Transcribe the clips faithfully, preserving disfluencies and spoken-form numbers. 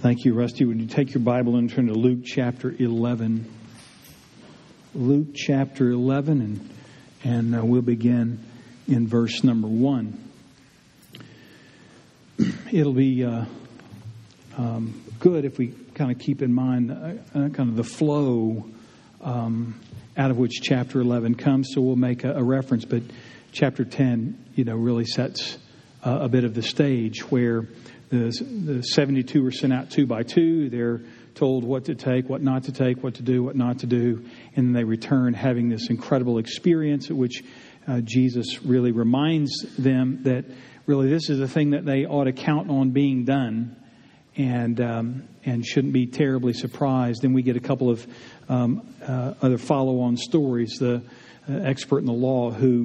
Thank you, Rusty. Would you take your Bible and turn to Luke chapter eleven? Luke chapter eleven, and and uh, we'll begin in verse number one. It'll be uh, um, good if we kind of keep in mind uh, uh, kind of the flow um, out of which chapter eleven comes. So we'll make a, a reference, but chapter ten, you know, really sets uh, a bit of the stage where the, the seventy-two were sent out two by two. They're told what to take, what not to take, what to do, what not to do, and then they return having this incredible experience at which uh, Jesus really reminds them that really this is a thing that they ought to count on being done, and um, and shouldn't be terribly surprised. Then we get a couple of um, uh, other follow-on stories. The uh, expert in the law who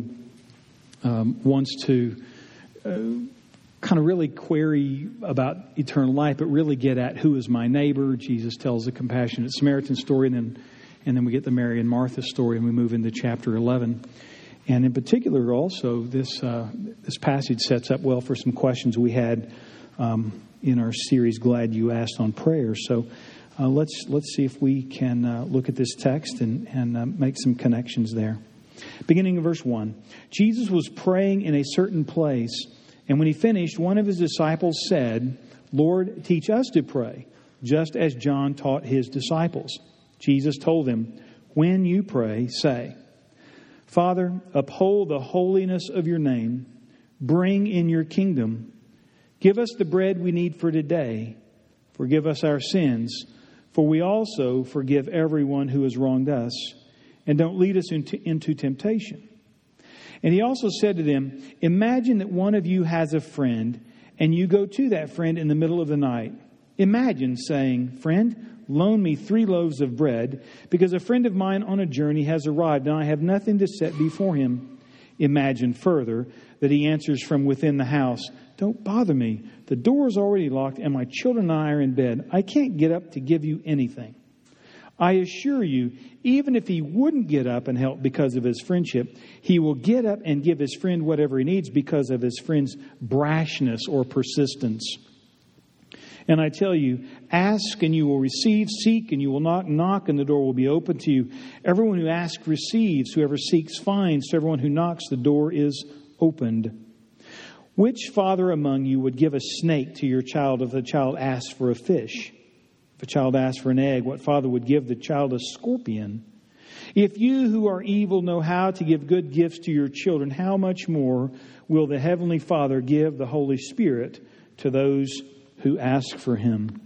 um, wants to uh, kind of really query about eternal life, but really get at who is my neighbor. Jesus tells the compassionate Samaritan story, and then and then we get the Mary and Martha story, and we move into chapter eleven. And in particular, also, this uh, this passage sets up well for some questions we had um, in our series, Glad You Asked, on prayer. So uh, let's let's see if we can uh, look at this text and, and uh, make some connections there. Beginning in verse one, Jesus was praying in a certain place, and when he finished, one of his disciples said, "Lord, teach us to pray, just as John taught his disciples." Jesus told him, "When you pray, say, Father, uphold the holiness of your name. Bring in your kingdom. Give us the bread we need for today. Forgive us our sins, for we also forgive everyone who has wronged us. And don't lead us into, into temptation." And he also said to them, "Imagine that one of you has a friend, and you go to that friend in the middle of the night. Imagine saying, 'Friend, loan me three loaves of bread, because a friend of mine on a journey has arrived, and I have nothing to set before him.' Imagine further that he answers from within the house, 'Don't bother me. The door is already locked, and my children and I are in bed. I can't get up to give you anything.' I assure you, even if he wouldn't get up and help because of his friendship, he will get up and give his friend whatever he needs because of his friend's brashness or persistence. And I tell you, ask and you will receive, seek and you will knock, knock and the door will be open to you. Everyone who asks receives, whoever seeks finds, to everyone who knocks the door is opened. Which father among you would give a snake to your child if the child asks for a fish? If a child asks for an egg, what father would give the child a scorpion? If you who are evil know how to give good gifts to your children, how much more will the Heavenly Father give the Holy Spirit to those who ask for Him?"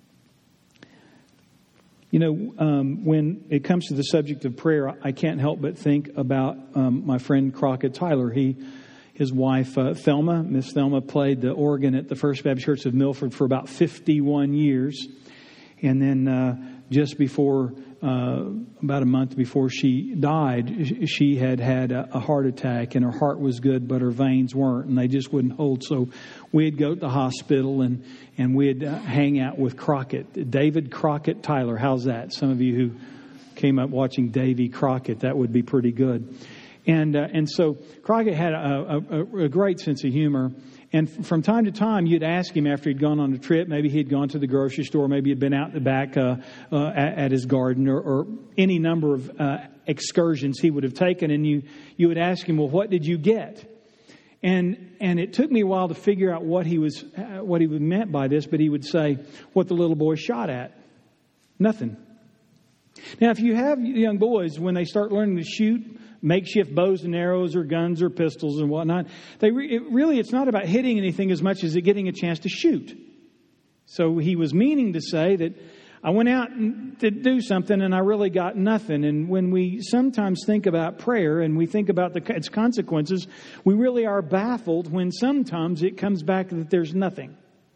You know, um, when it comes to the subject of prayer, I can't help but think about um, my friend Crockett Tyler. He, his wife, uh, Thelma, Miss Thelma, played the organ at the First Baptist Church of Milford for about fifty-one years. And then uh, just before, uh, about a month before she died, she had had a, a heart attack, and her heart was good, but her veins weren't, and they just wouldn't hold. So we'd go to the hospital, and, and we'd uh, hang out with Crockett. David Crockett Tyler, how's that? Some of you who came up watching Davy Crockett, that would be pretty good. And uh, and so Crockett had a, a, a great sense of humor. And from time to time, you'd ask him after he'd gone on a trip, maybe he'd gone to the grocery store, maybe he'd been out in the back uh, uh, at, at his garden, or, or any number of uh, excursions he would have taken, and you you would ask him, "Well, what did you get?" And and it took me a while to figure out what he was uh, what he meant by this, but he would say, "What the little boy shot at." Nothing. Now, if you have young boys, when they start learning to shoot makeshift bows and arrows or guns or pistols and whatnot, they re- it really, it's not about hitting anything as much as it getting a chance to shoot. So he was meaning to say that I went out to do something and I really got nothing. And when we sometimes think about prayer and we think about the, its consequences, we really are baffled when sometimes it comes back that there's nothing.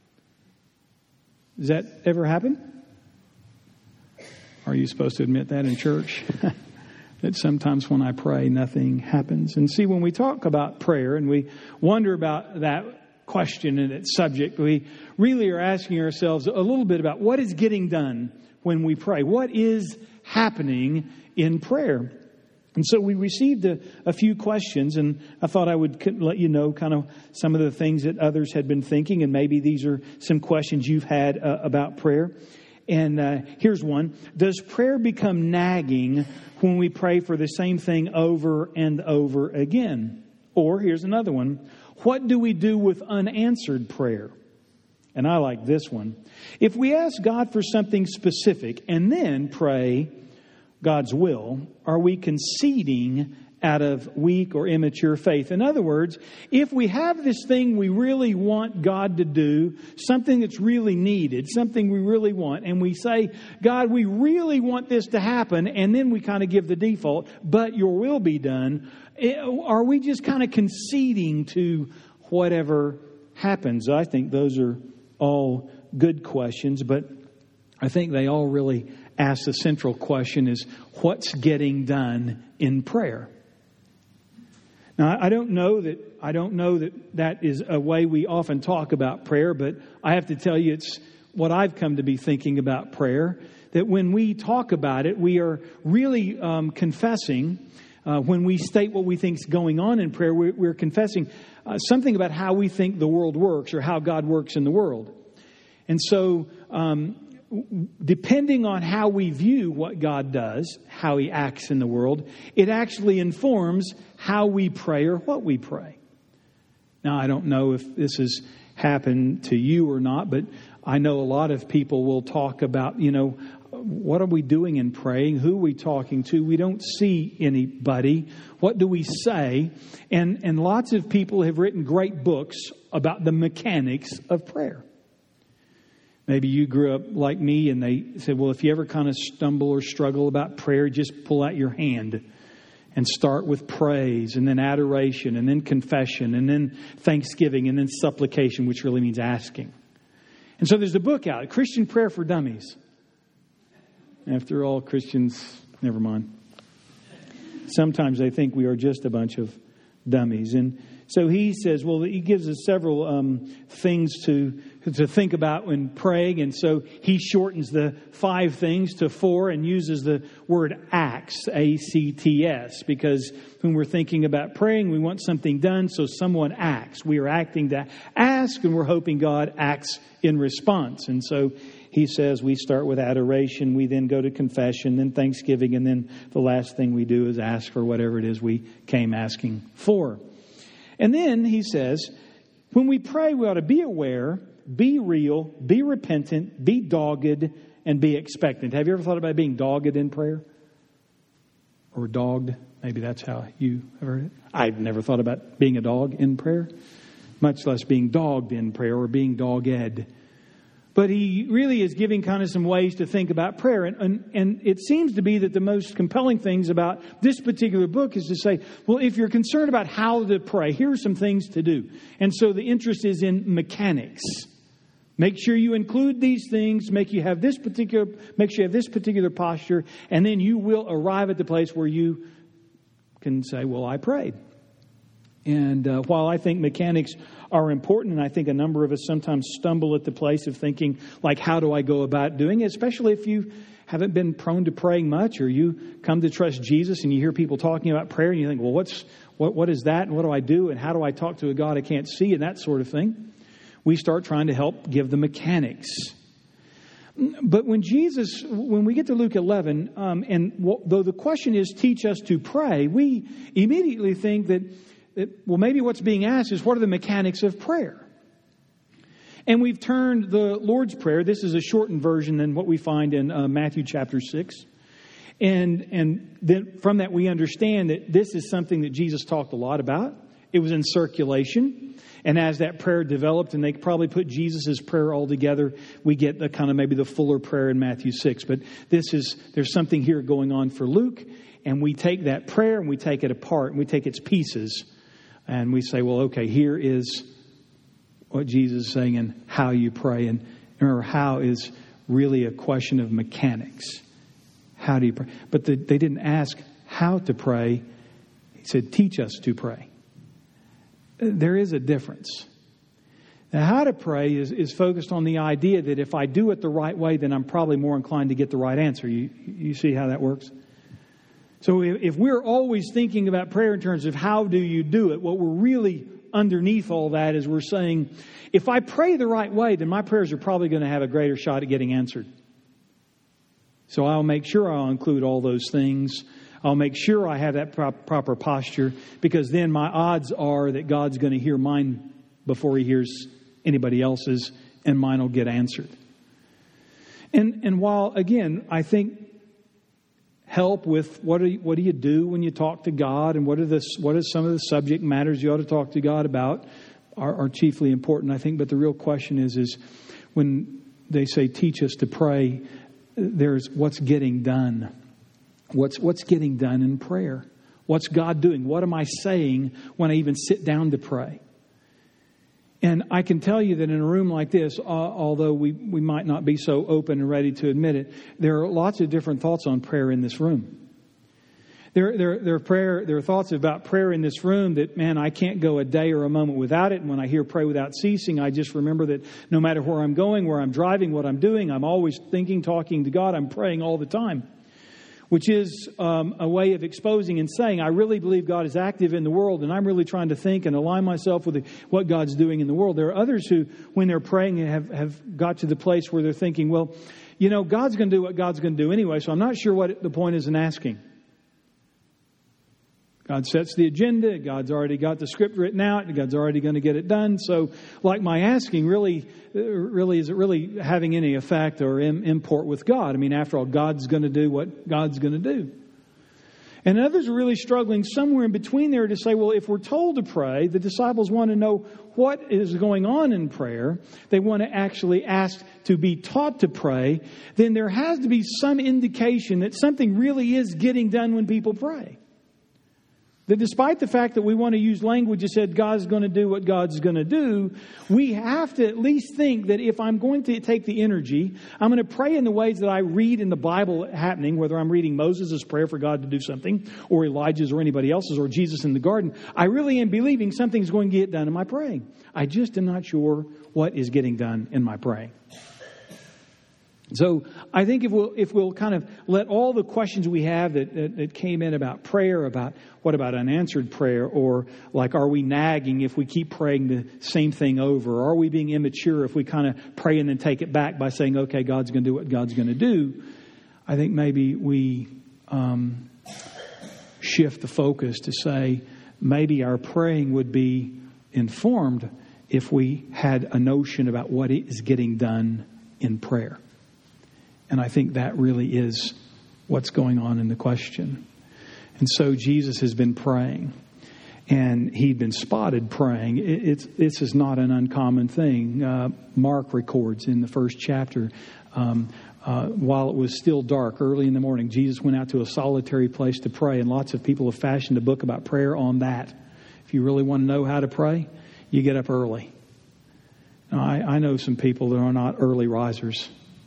Does that ever happen? Are you supposed to admit that in church? That sometimes when I pray, nothing happens. And see, when we talk about prayer and we wonder about that question and its subject, we really are asking ourselves a little bit about what is getting done when we pray. What is happening in prayer? And so we received a, a few questions, and I thought I would let you know kind of some of the things that others had been thinking, and maybe these are some questions you've had uh, about prayer. And uh, here's one. Does prayer become nagging when we pray for the same thing over and over again? Or here's another one. What do we do with unanswered prayer? And I like this one. If we ask God for something specific and then pray God's will, are we conceding out of weak or immature faith? In other words, if we have this thing we really want God to do, something that's really needed, something we really want, and we say, God, we really want this to happen, and then we kind of give the default, but your will be done, are we just kind of conceding to whatever happens? I think those are all good questions, but I think they all really ask the central question is, what's getting done in prayer? Now, I don't know that I don't know that that is a way we often talk about prayer, but I have to tell you it's what I've come to be thinking about prayer, that when we talk about it, we are really um, confessing. Uh, when we state what we think is going on in prayer, we're, we're confessing uh, something about how we think the world works or how God works in the world. And so, um, depending on how we view what God does, how He acts in the world, it actually informs how we pray or what we pray. Now, I don't know if this has happened to you or not, but I know a lot of people will talk about, you know, what are we doing in praying? Who are we talking to? We don't see anybody. What do we say? And, and lots of people have written great books about the mechanics of prayer. Maybe you grew up like me and they said, well, if you ever kind of stumble or struggle about prayer, just pull out your hand and start with praise and then adoration and then confession and then thanksgiving and then supplication, which really means asking. And so there's a book out, Christian Prayer for Dummies. After all, Christians, never mind. Sometimes they think we are just a bunch of dummies. And so he says, well, he gives us several um, things to to think about when praying. And so he shortens the five things to four and uses the word acts, A C T S, because when we're thinking about praying, we want something done, so someone acts. We are acting to ask, and we're hoping God acts in response. And so he says we start with adoration, we then go to confession, then thanksgiving, and then the last thing we do is ask for whatever it is we came asking for. And then he says, when we pray, we ought to be aware, be real, be repentant, be dogged, and be expectant. Have you ever thought about being dogged in prayer? Or dogged? Maybe that's how you have heard it. I've never thought about being a dog in prayer, much less being dogged in prayer or being dogged. But he really is giving kind of some ways to think about prayer. And, and, and it seems to be that the most compelling things about this particular book is to say, well, if you're concerned about how to pray, here are some things to do. And so the interest is in mechanics. Make sure you include these things, make you have this particular, make sure you have this particular posture, and then you will arrive at the place where you can say, well, I prayed. And uh, while I think mechanics are important, and I think a number of us sometimes stumble at the place of thinking, like, how do I go about doing it? Especially if you haven't been prone to praying much, or you come to trust Jesus and you hear people talking about prayer and you think, well, what's what what is that? And what do I do? And how do I talk to a God I can't see? And that sort of thing. We start trying to help give the mechanics. But when Jesus, when we get to Luke eleven, um, and w- though the question is, teach us to pray, we immediately think that That, well, maybe what's being asked is, what are the mechanics of prayer? And we've turned the Lord's Prayer. This is a shortened version than what we find in uh, Matthew chapter six. And, and then from that we understand that this is something that Jesus talked a lot about. It was in circulation. And as that prayer developed, and they probably put Jesus' prayer all together, we get the kind of maybe the fuller prayer in Matthew six. But this is, there's something here going on for Luke. And we take that prayer and we take it apart and we take its pieces. And we say, well, okay, here is what Jesus is saying and how you pray. And remember, how is really a question of mechanics. How do you pray? But the, they didn't ask how to pray. He said, teach us to pray. There is a difference. Now, how to pray is, is focused on the idea that if I do it the right way, then I'm probably more inclined to get the right answer. You, you see how that works? So if we're always thinking about prayer in terms of how do you do it, what we're really underneath all that is we're saying, if I pray the right way, then my prayers are probably going to have a greater shot at getting answered. So I'll make sure I'll include all those things. I'll make sure I have that prop- proper posture, because then my odds are that God's going to hear mine before He hears anybody else's, and mine will get answered. And and while, again, I think help with what do you, what do you do when you talk to God, and what are the what are some of the subject matters you ought to talk to God about are, are chiefly important, I think. But the real question is is when they say teach us to pray, there's what's getting done. What's what's getting done in prayer? What's God doing? What am I saying when I even sit down to pray? And I can tell you that in a room like this, uh, although we, we might not be so open and ready to admit it, there are lots of different thoughts on prayer in this room. There, there, there, are prayer, there are thoughts about prayer in this room that, man, I can't go a day or a moment without it. And when I hear pray without ceasing, I just remember that no matter where I'm going, where I'm driving, what I'm doing, I'm always thinking, talking to God. I'm praying all the time. Which is um, a way of exposing and saying, I really believe God is active in the world, and I'm really trying to think and align myself with the, what God's doing in the world. There are others who, when they're praying, have, have got to the place where they're thinking, well, you know, God's going to do what God's going to do anyway, so I'm not sure what the point is in asking. God sets the agenda. God's already got the script written out. God's already going to get it done. So, like my asking, really, really, is it really having any effect or import with God? I mean, after all, God's going to do what God's going to do. And others are really struggling somewhere in between there to say, well, if we're told to pray, the disciples want to know what is going on in prayer. They want to actually ask to be taught to pray. Then there has to be some indication that something really is getting done when people pray. That despite the fact that we want to use language that said God's going to do what God's going to do, we have to at least think that if I'm going to take the energy, I'm going to pray in the ways that I read in the Bible happening, whether I'm reading Moses' prayer for God to do something, or Elijah's or anybody else's, or Jesus in the garden, I really am believing something's going to get done in my praying. I just am not sure what is getting done in my praying. So I think if we'll if we'll kind of let all the questions we have that, that, that came in about prayer, about what about unanswered prayer, or like are we nagging if we keep praying the same thing over? Or are we being immature if we kind of pray and then take it back by saying, okay, God's going to do what God's going to do? I think maybe we um, shift the focus to say maybe our praying would be informed if we had a notion about what is getting done in prayer. And I think that really is what's going on in the question. And so Jesus has been praying, and he'd been spotted praying. It, it's this is not an uncommon thing. Uh, Mark records in the first chapter, um, uh, while it was still dark, early in the morning, Jesus went out to a solitary place to pray. And lots of people have fashioned a book about prayer on that. If you really want to know how to pray, you get up early. Now, I, I know some people that are not early risers.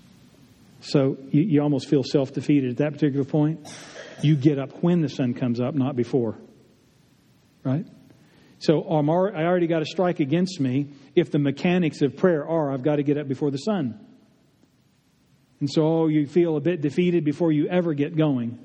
So you, you almost feel self-defeated at that particular point. You get up when the sun comes up, not before. Right? So I'm, I already got a strike against me if the mechanics of prayer are I've got to get up before the sun. And so oh, you feel a bit defeated before you ever get going.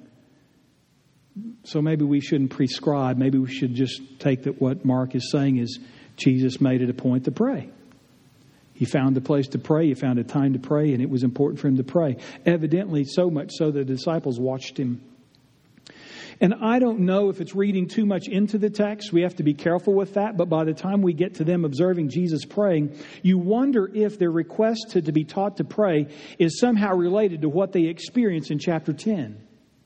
So maybe we shouldn't prescribe. Maybe we should just take that what Mark is saying is Jesus made it a point to pray. He found a place to pray. He found a time to pray, and it was important for him to pray. Evidently, so much so the disciples watched him. And I don't know if it's reading too much into the text. We have to be careful with that. But by the time we get to them observing Jesus praying, you wonder if their request to, to be taught to pray is somehow related to what they experience in chapter ten.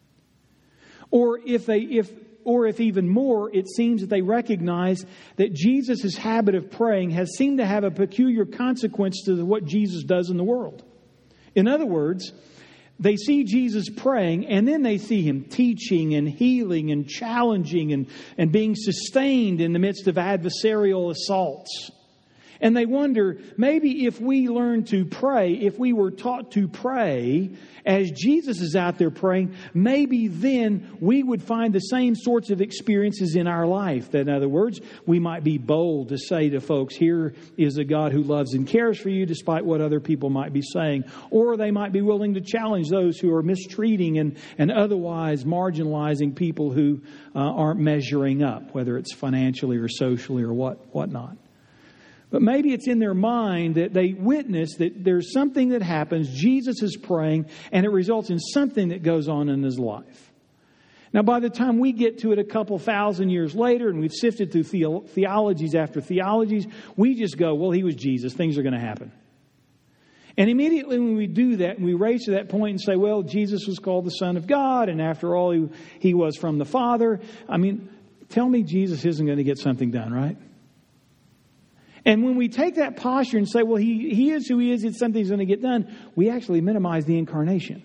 Or if they, if, or if even more, it seems that they recognize that Jesus' habit of praying has seemed to have a peculiar consequence to what Jesus does in the world. In other words, they see Jesus praying, and then they see him teaching and healing and challenging and, and being sustained in the midst of adversarial assaults. And they wonder, maybe if we learn to pray, if we were taught to pray as Jesus is out there praying, maybe then we would find the same sorts of experiences in our life. That, in other words, we might be bold to say to folks, here is a God who loves and cares for you despite what other people might be saying. Or they might be willing to challenge those who are mistreating and, and otherwise marginalizing people who uh, aren't measuring up, whether it's financially or socially or what whatnot. But maybe it's in their mind that they witness that there's something that happens, Jesus is praying, and it results in something that goes on in his life. Now, by the time we get to it a couple thousand years later, and we've sifted through the- theologies after theologies, we just go, well, he was Jesus, things are going to happen. And immediately when we do that, and we race to that point and say, well, Jesus was called the Son of God, and after all, he, he was from the Father. I mean, tell me Jesus isn't going to get something done, right? And when we take that posture and say, well, he, he is who he is, it's something's going to get done, we actually minimize the incarnation.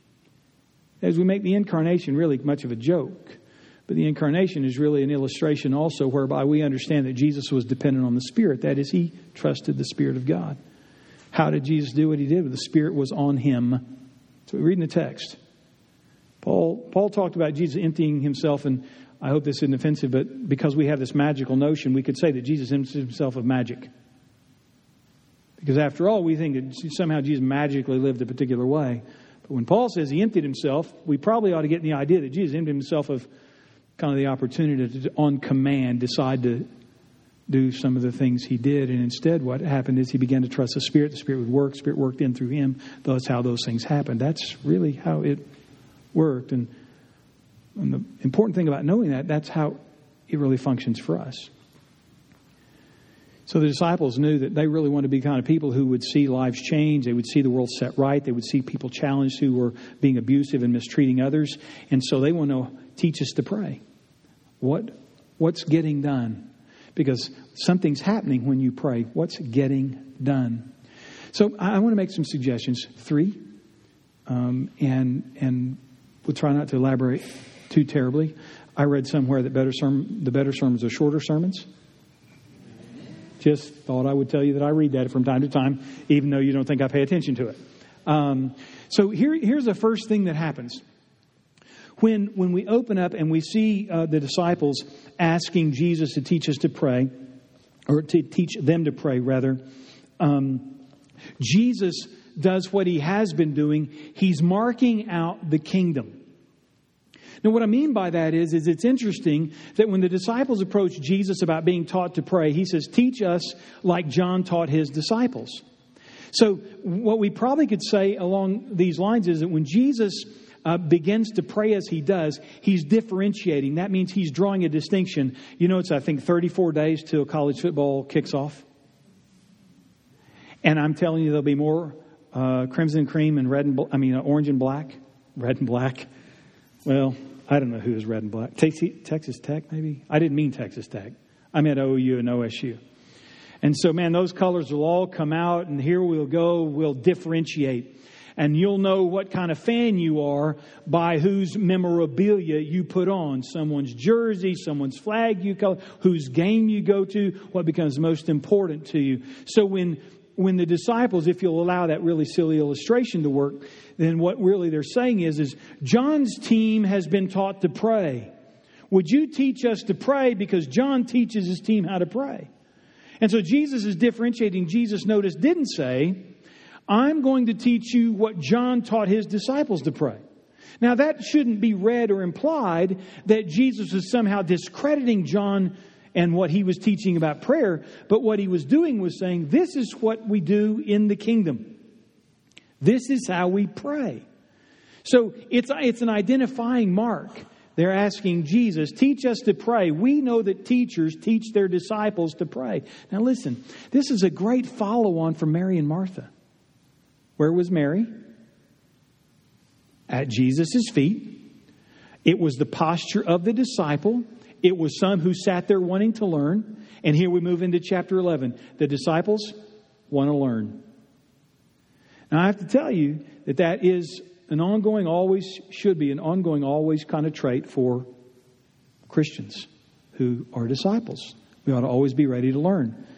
As we make the incarnation really much of a joke. But the incarnation is really an illustration also whereby we understand that Jesus was dependent on the Spirit. That is, he trusted the Spirit of God. How did Jesus do what he did? The Spirit was on him. So we read in the text. Paul, Paul talked about Jesus emptying himself, and I hope this isn't offensive, but because we have this magical notion, we could say that Jesus emptied himself of magic. Because after all, we think that somehow Jesus magically lived a particular way. But when Paul says he emptied himself, we probably ought to get the idea that Jesus emptied himself of kind of the opportunity to, on command, decide to do some of the things he did. And instead, what happened is he began to trust the Spirit. The Spirit would work. The Spirit worked in through him. That's how those things happened. That's really how it worked. And And the important thing about knowing that, that's how it really functions for us. So the disciples knew that they really wanted to be the kind of people who would see lives change. They would see the world set right. They would see people challenged who were being abusive and mistreating others. And so they want to teach us to pray. What, what's getting done? Because something's happening when you pray. What's getting done? So I want to make some suggestions. Three. Um, and, and we'll try not to elaborate too terribly. I read somewhere that better sermon, the better sermons are shorter sermons. Just thought I would tell you that I read that from time to time, even though you don't think I pay attention to it. Um, so here, here's the first thing that happens. When, when we open up and we see uh, the disciples asking Jesus to teach us to pray, or to teach them to pray, rather, um, Jesus does what he has been doing. He's marking out the kingdom. Now, what I mean by that is, is it's interesting that when the disciples approach Jesus about being taught to pray, he says, teach us like John taught his disciples. So what we probably could say along these lines is that when Jesus uh, begins to pray as he does, he's differentiating. That means he's drawing a distinction. You know, it's, I think, thirty-four days till college football kicks off. And I'm telling you, there'll be more uh, crimson cream and red and, bl- I mean, uh, orange and black, red and black. Well, I don't know who is red and black. Texas Tech, maybe? I didn't mean Texas Tech. I meant O U and O S U. And so, man, those colors will all come out, and here we'll go. We'll differentiate. And you'll know what kind of fan you are by whose memorabilia you put on. Someone's jersey, someone's flag you color, whose game you go to, what becomes most important to you. So when when the disciples, if you'll allow that really silly illustration to work, then what really they're saying is, is John's team has been taught to pray. Would you teach us to pray? Because John teaches his team how to pray. And so Jesus is differentiating. Jesus, notice, didn't say, I'm going to teach you what John taught his disciples to pray. Now, that shouldn't be read or implied that Jesus was somehow discrediting John and what he was teaching about prayer. But what he was doing was saying, this is what we do in the kingdom. This is how we pray. So it's, it's an identifying mark. They're asking Jesus, teach us to pray. We know that teachers teach their disciples to pray. Now listen, this is a great follow-on from Mary and Martha. Where was Mary? At Jesus' feet. It was the posture of the disciple. It was some who sat there wanting to learn. And here we move into chapter eleven. The disciples want to learn. Now I have to tell you that that is an ongoing, always should be an ongoing, always kind of trait for Christians who are disciples. We ought to always be ready to learn.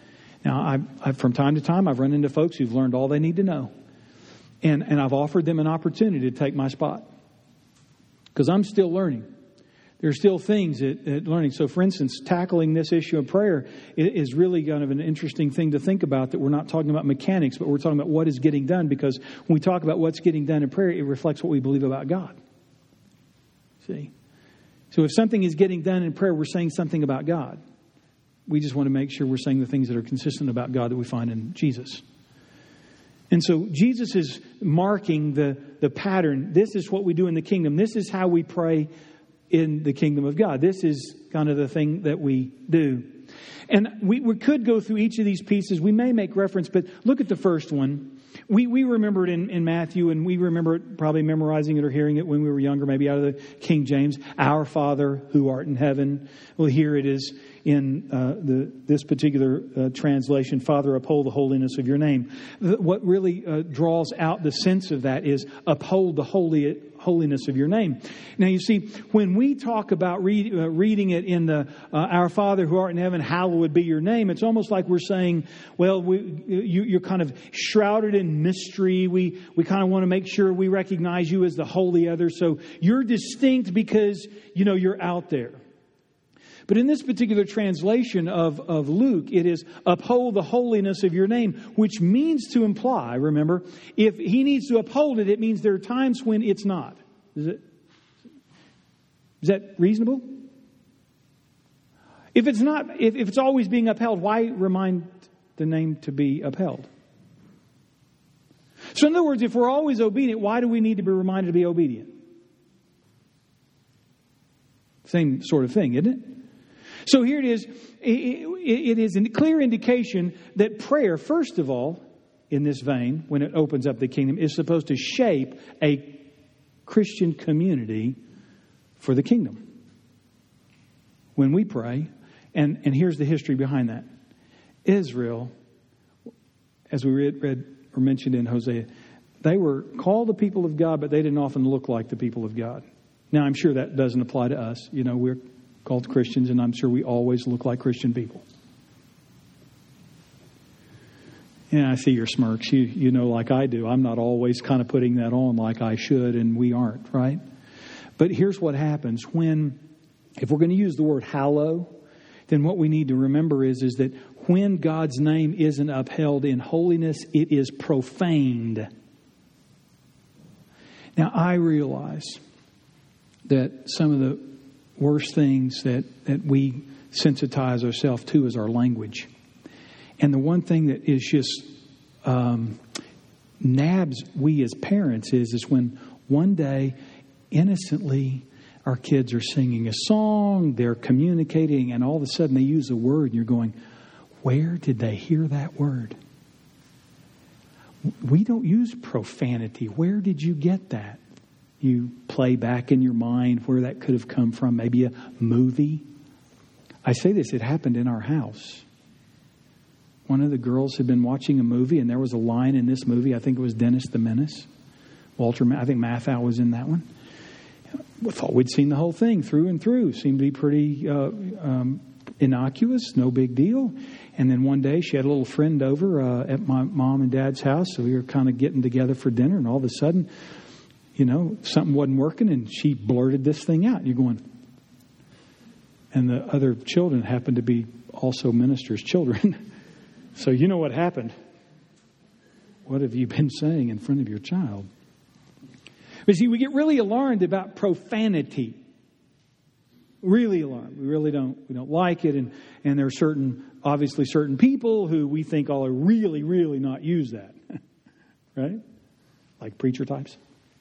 Now, I, I, from time to time, I've run into folks who've learned all they need to know. And, and I've offered them an opportunity to take my spot. Because I'm still learning. There's still things at, at learning. So, for instance, tackling this issue of prayer is really kind of an interesting thing to think about, that we're not talking about mechanics, but we're talking about what is getting done. Because when we talk about what's getting done in prayer, it reflects what we believe about God. See? So if something is getting done in prayer, we're saying something about God. We just want to make sure we're saying the things that are consistent about God that we find in Jesus. And so Jesus is marking the, the pattern. This is what we do in the kingdom. This is how we pray in the kingdom of God. This is kind of the thing that we do. And we, we could go through each of these pieces. We may make reference, but look at the first one. We we remember it in, in Matthew, and we remember it, probably memorizing it or hearing it when we were younger, maybe out of the King James. Our Father who art in heaven. Well, here it is in uh, the this particular uh, translation. Father, uphold the holiness of your name. What really uh, draws out the sense of that is uphold the holy holiness of your name. Now, you see, when we talk about read, uh, reading it in the uh, Our Father who art in heaven, hallowed be your name, it's almost like we're saying, well, we, you, you're kind of shrouded in mystery. We, we kind of want to make sure we recognize you as the holy other. So you're distinct because, you know, you're out there. But in this particular translation of, of Luke, it is uphold the holiness of your name, which means to imply, remember, if he needs to uphold it, it means there are times when it's not. Is it? Is that reasonable? If it's not, if, if it's always being upheld, why remind the name to be upheld? So in other words, if we're always obedient, why do we need to be reminded to be obedient? Same sort of thing, isn't it? So here it is. It is a clear indication that prayer, first of all, in this vein, when it opens up the kingdom, is supposed to shape a Christian community for the kingdom. When we pray, and, and here's the history behind that. Israel, as we read, read or mentioned in Hosea, they were called the people of God, but they didn't often look like the people of God. Now, I'm sure that doesn't apply to us. You know, we're called Christians, and I'm sure we always look like Christian people. Yeah, I see your smirks. You you know, like I do. I'm not always kind of putting that on like I should, and we aren't, right? But here's what happens when, if we're going to use the word hallow, then what we need to remember is, is that when God's name isn't upheld in holiness, it is profaned. Now, I realize that some of the worst things that, that we sensitize ourselves to is our language. And the one thing that is just um, nabs we as parents is, is when one day, innocently, our kids are singing a song, they're communicating, and all of a sudden they use a word, and you're going, where did they hear that word? We don't use profanity. Where did you get that? You play back in your mind where that could have come from, maybe a movie. I say this, it happened in our house. One of the girls had been watching a movie, and there was a line in this movie, I think it was Dennis the Menace. Walter, I think Matthau was in that one. We thought we'd seen the whole thing through and through. Seemed to be pretty uh, um, innocuous, no big deal. And then one day she had a little friend over uh, at my mom and dad's house, so we were kind of getting together for dinner, and all of a sudden, you know, something wasn't working, and she blurted this thing out. And you're going, and the other children happened to be also ministers' children. So you know what happened. What have you been saying in front of your child? But see, we get really alarmed about profanity. Really alarmed. We really don't. We don't like it, and and there are certain, obviously, certain people who we think ought to really, really not use that, right? Like preacher types.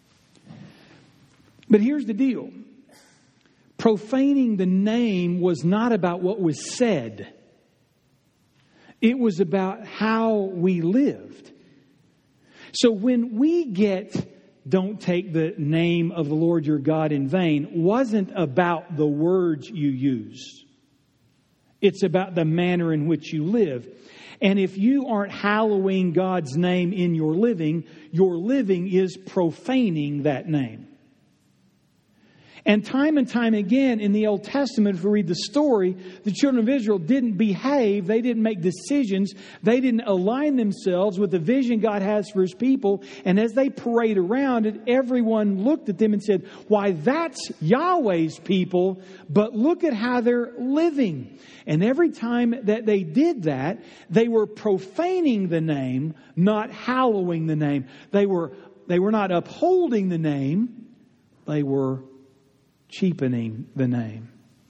But here's the deal. Profaning the name was not about what was said. It was about how we lived. So when we get, don't take the name of the Lord your God in vain, wasn't about the words you use. It's about the manner in which you live. And if you aren't hallowing God's name in your living, your living is profaning that name. And time and time again in the Old Testament, if we read the story, the children of Israel didn't behave. They didn't make decisions. They didn't align themselves with the vision God has for His people. And as they parade around it, everyone looked at them and said, why, that's Yahweh's people, but look at how they're living. And every time that they did that, they were profaning the name, not hallowing the name. They were, they were not upholding the name. They were cheapening the name.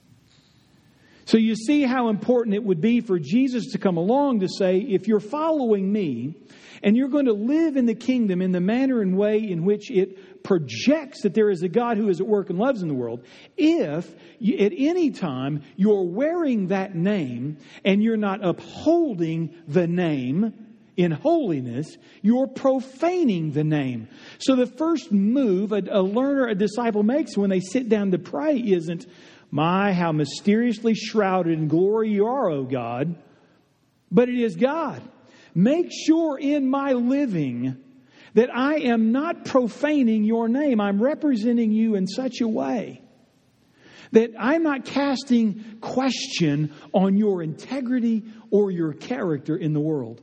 So you see how important it would be for Jesus to come along to say, if you're following me and you're going to live in the kingdom in the manner and way in which it projects that there is a God who is at work and loves in the world, if you, at any time you're wearing that name and you're not upholding the name in holiness, you're profaning the name. So the first move a, a learner, a disciple makes when they sit down to pray isn't, my, how mysteriously shrouded in glory you are, O God. But it is, God, make sure in my living that I am not profaning your name. I'm representing you in such a way that I'm not casting question on your integrity or your character in the world.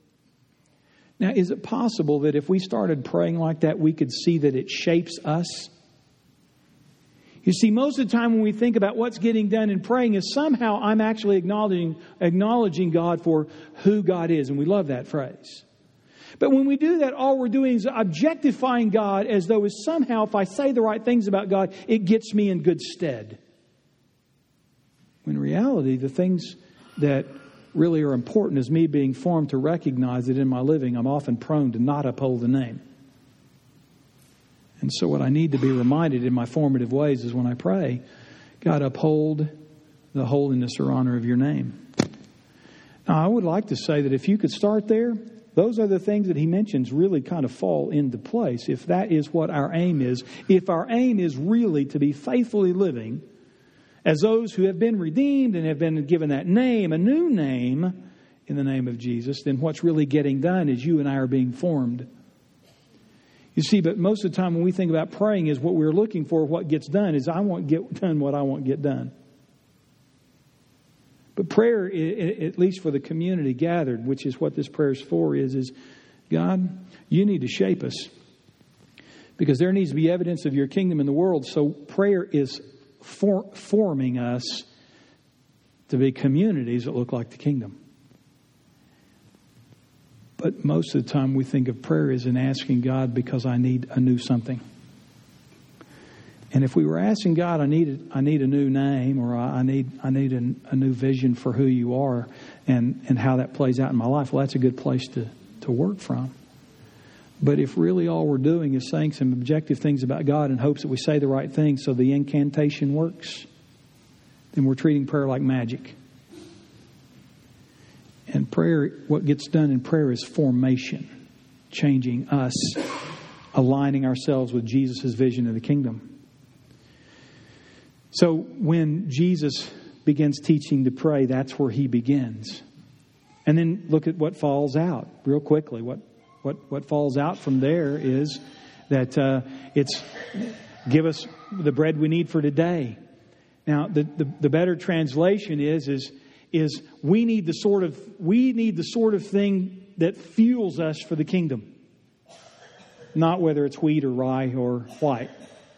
Now, is it possible that if we started praying like that, we could see that it shapes us? You see, most of the time when we think about what's getting done in praying is somehow I'm actually acknowledging, acknowledging God for who God is. And we love that phrase. But when we do that, all we're doing is objectifying God as though as somehow if I say the right things about God, it gets me in good stead. When in reality, the things that really are important is me being formed to recognize that in my living I'm often prone to not uphold the name. And so what I need to be reminded in my formative ways is when I pray, God, uphold the holiness or honor of your name. Now, I would like to say that if you could start there, those are the things that he mentions really kind of fall into place. If that is what our aim is, if our aim is really to be faithfully living as those who have been redeemed and have been given that name, a new name in the name of Jesus, then what's really getting done is you and I are being formed. You see, but most of the time when we think about praying is what we're looking for, what gets done is I want to get done what I want to get done. But prayer, at least for the community gathered, which is what this prayer is for, is, is God, you need to shape us. Because there needs to be evidence of your kingdom in the world. So prayer is For, forming us to be communities that look like the kingdom. But most of the time we think of prayer as in asking God because I need a new something. And if we were asking God, I need I need a new name, or I need I need a, a new vision for who you are and, and how that plays out in my life, well, that's a good place to, to work from. But if really all we're doing is saying some objective things about God in hopes that we say the right thing so the incantation works, then we're treating prayer like magic. And prayer, what gets done in prayer is formation, changing us, aligning ourselves with Jesus' vision of the kingdom. So when Jesus begins teaching to pray, that's where he begins. And then look at what falls out real quickly. What What what falls out from there is that uh, it's give us the bread we need for today. Now, the, the, the better translation is is is we need the sort of we need the sort of thing that fuels us for the kingdom, not whether it's wheat or rye or white.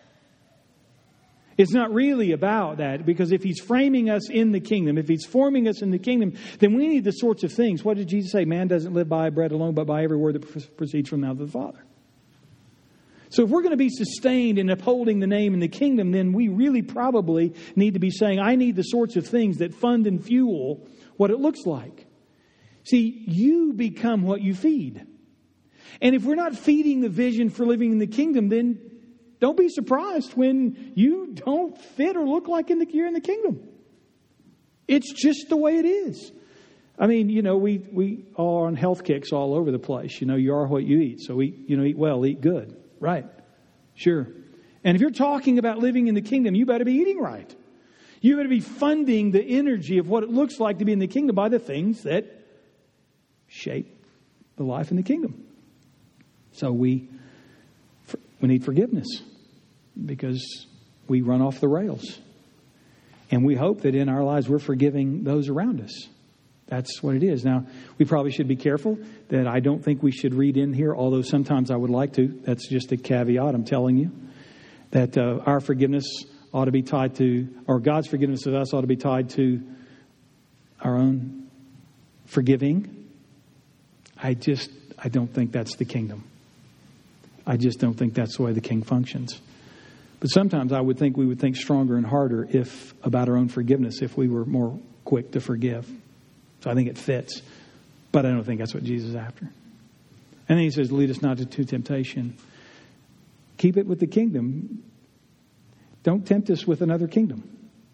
It's not really about that, because if he's framing us in the kingdom, if he's forming us in the kingdom, then we need the sorts of things. What did Jesus say? Man doesn't live by bread alone, but by every word that proceeds from the mouth of the Father. So if we're going to be sustained in upholding the name in the kingdom, then we really probably need to be saying, I need the sorts of things that fund and fuel what it looks like. See, you become what you feed. And if we're not feeding the vision for living in the kingdom, then don't be surprised when you don't fit or look like in the, you're in the kingdom. It's just the way it is. I mean, you know, we, we are on health kicks all over the place. You know, you are what you eat. So eat, you know, eat well, eat good. Right. Sure. And if you're talking about living in the kingdom, you better be eating right. You better be funding the energy of what it looks like to be in the kingdom by the things that shape the life in the kingdom. So we we need forgiveness, because we run off the rails. And we hope that in our lives we're forgiving those around us. That's what it is. Now, we probably should be careful that I don't think we should read in here, although sometimes I would like to. That's just a caveat I'm telling you. That uh, our forgiveness ought to be tied to, or God's forgiveness of us ought to be tied to our own forgiving. I just, I don't think that's the kingdom. I just don't think that's the way the king functions. But sometimes I would think we would think stronger and harder if about our own forgiveness if we were more quick to forgive. So I think it fits. But I don't think that's what Jesus is after. And then he says, lead us not into temptation. Keep it with the kingdom. Don't tempt us with another kingdom.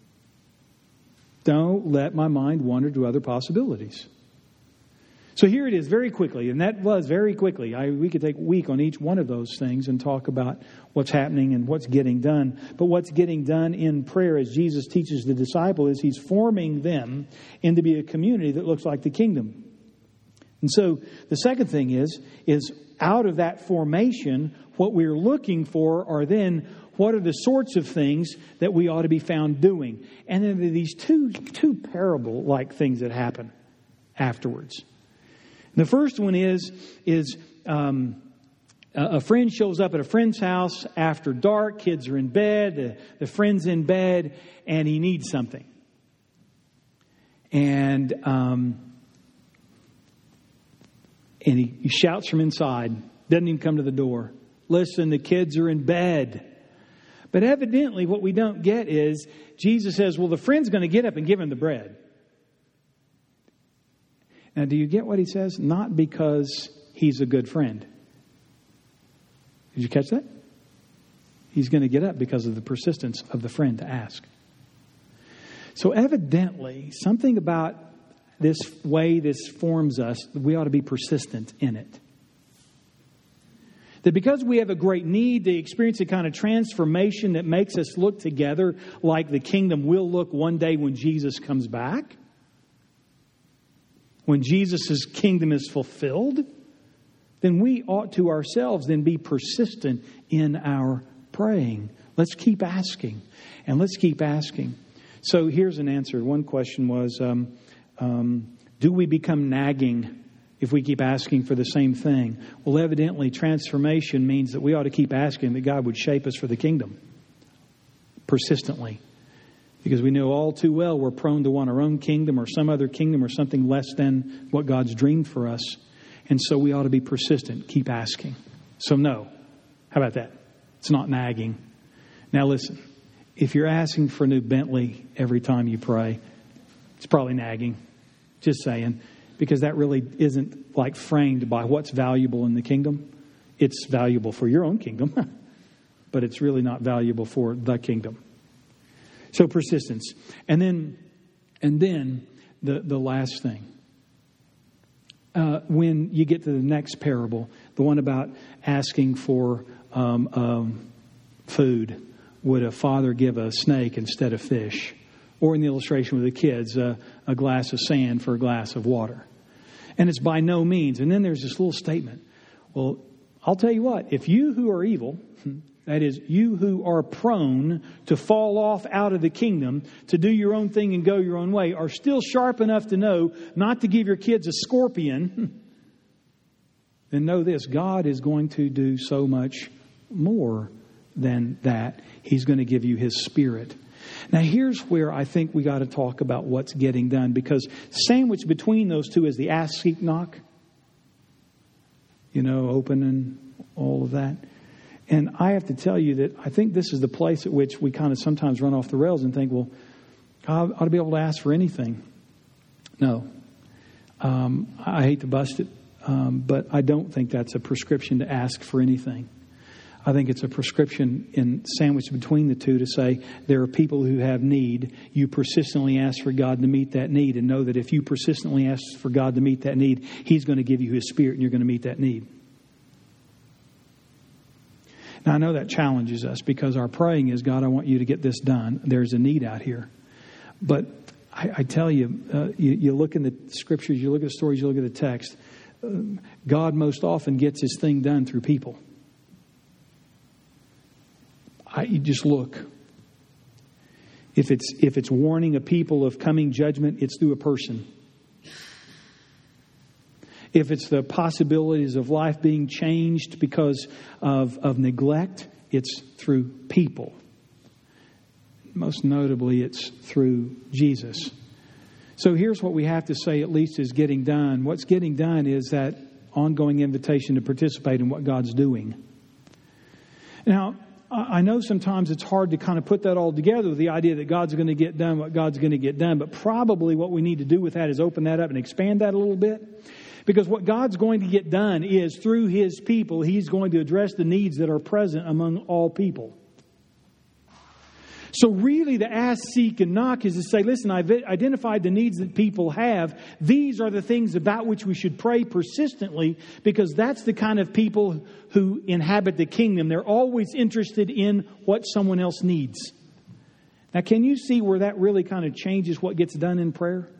Don't let my mind wander to other possibilities. So here it is very quickly, and that was very quickly. I, we could take a week on each one of those things and talk about what's happening and what's getting done. But what's getting done in prayer, as Jesus teaches the disciple, is he's forming them into be a community that looks like the kingdom. And so the second thing is, is out of that formation, what we're looking for are then what are the sorts of things that we ought to be found doing. And then there are these two, two parable-like things that happen afterwards. The first one is, is um, a friend shows up at a friend's house after dark. Kids are in bed. The, the friend's in bed, and he needs something. And um, and he, he shouts from inside. Doesn't even come to the door. Listen, the kids are in bed. But evidently what we don't get is Jesus says, well, the friend's going to get up and give him the bread. Now, do you get what he says? Not because he's a good friend. Did you catch that? He's going to get up because of the persistence of the friend to ask. So evidently, something about this way this forms us, we ought to be persistent in it. That because we have a great need to experience a kind of transformation that makes us look together like the kingdom will look one day when Jesus comes back. When Jesus' kingdom is fulfilled, then we ought to ourselves then be persistent in our praying. Let's keep asking. And let's keep asking. So here's an answer. One question was, um, um, do we become nagging if we keep asking for the same thing? Well, evidently, transformation means that we ought to keep asking that God would shape us for the kingdom persistently. Because we know all too well we're prone to want our own kingdom or some other kingdom or something less than what God's dreamed for us. And so we ought to be persistent. Keep asking. So no. How about that? It's not nagging. Now listen. If you're asking for a new Bentley every time you pray, it's probably nagging. Just saying. Because that really isn't like framed by what's valuable in the kingdom. It's valuable for your own kingdom. But it's really not valuable for the kingdom. So persistence. And then and then the, the last thing. Uh, when you get to the next parable, the one about asking for um, um, food, would a father give a snake instead of fish? Or in the illustration with the kids, uh, a glass of sand for a glass of water. And it's by no means. And then there's this little statement. Well, I'll tell you what, if you who are evil... That is, you who are prone to fall off out of the kingdom, to do your own thing and go your own way, are still sharp enough to know not to give your kids a scorpion, then know this, God is going to do so much more than that. He's going to give you His Spirit. Now, here's where I think we got to talk about what's getting done, because sandwiched between those two is the ask, seek, knock. You know, open and all of that. And I have to tell you that I think this is the place at which we kind of sometimes run off the rails and think, well, I ought to be able to ask for anything. No. Um, I hate to bust it, um, but I don't think that's a prescription to ask for anything. I think it's a prescription in sandwiched between the two to say there are people who have need. You persistently ask for God to meet that need, and know that if you persistently ask for God to meet that need, He's going to give you His Spirit and you're going to meet that need. Now, I know that challenges us because our praying is, God, I want you to get this done. There's a need out here. But I, I tell you, uh, you, you look in the scriptures, you look at the stories, you look at the text, uh, God most often gets His thing done through people. I, you just look. If it's if it's warning a people of coming judgment, it's through a person. If it's the possibilities of life being changed because of, of neglect, it's through people. Most notably, it's through Jesus. So here's what we have to say at least is getting done. What's getting done is that ongoing invitation to participate in what God's doing. Now, I know sometimes it's hard to kind of put that all together with the idea that God's going to get done what God's going to get done. But probably what we need to do with that is open that up and expand that a little bit. Because what God's going to get done is through His people, He's going to address the needs that are present among all people. So really the ask, seek, and knock is to say, listen, I've identified the needs that people have. These are the things about which we should pray persistently, because that's the kind of people who inhabit the kingdom. They're always interested in what someone else needs. Now, can you see where that really kind of changes what gets done in prayer?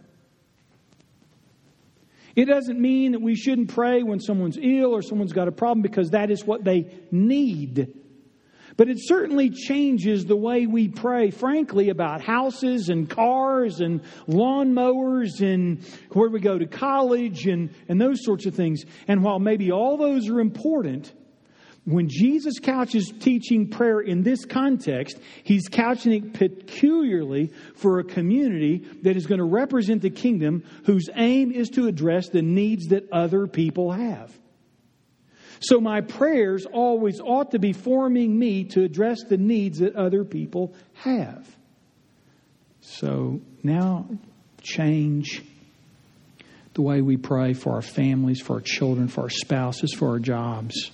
It doesn't mean that we shouldn't pray when someone's ill or someone's got a problem, because that is what they need. But it certainly changes the way we pray, frankly, about houses and cars and lawnmowers and where we go to college and, and those sorts of things. And while maybe all those are important, when Jesus couches teaching prayer in this context, He's couching it peculiarly for a community that is going to represent the kingdom, whose aim is to address the needs that other people have. So my prayers always ought to be forming me to address the needs that other people have. So now change the way we pray for our families, for our children, for our spouses, for our jobs.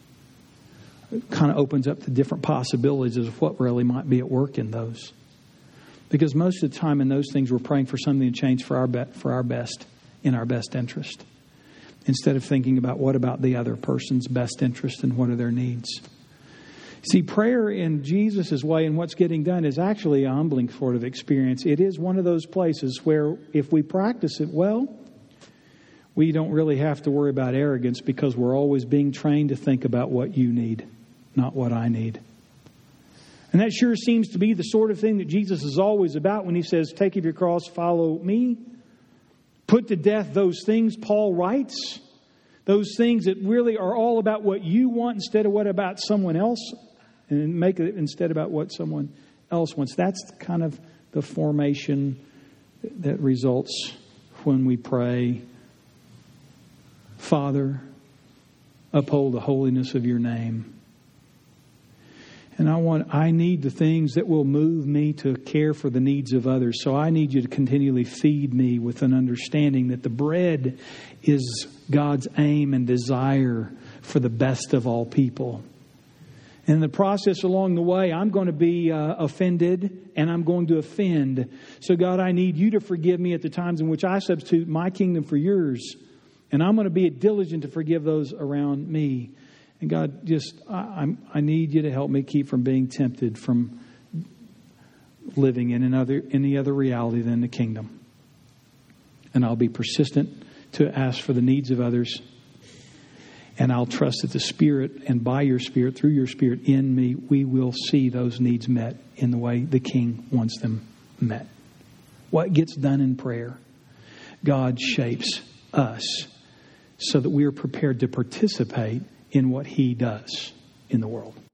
It kind of opens up the different possibilities of what really might be at work in those. Because most of the time in those things, we're praying for something to change for our be- for our best, in our best interest. Instead of thinking about what about the other person's best interest and what are their needs. See, prayer in Jesus' way and what's getting done is actually a humbling sort of experience. It is one of those places where if we practice it well, we don't really have to worry about arrogance, because we're always being trained to think about what you need, not what I need. And that sure seems to be the sort of thing that Jesus is always about when He says, take up your cross, follow me. Put to death those things, Paul writes. Those things that really are all about what you want instead of what about someone else. And make it instead about what someone else wants. That's kind of the formation that results when we pray, Father, uphold the holiness of your name. And I want, I need the things that will move me to care for the needs of others. So I need you to continually feed me with an understanding that the bread is God's aim and desire for the best of all people. And in the process along the way, I'm going to be uh, offended and I'm going to offend. So God, I need you to forgive me at the times in which I substitute my kingdom for yours. And I'm going to be diligent to forgive those around me. And God, just, I, I'm, I need you to help me keep from being tempted from living in another, any other reality than the kingdom. And I'll be persistent to ask for the needs of others. And I'll trust that the Spirit, and by your Spirit, through your Spirit in me, we will see those needs met in the way the King wants them met. What gets done in prayer? God shapes us so that we are prepared to participate in what He does in the world.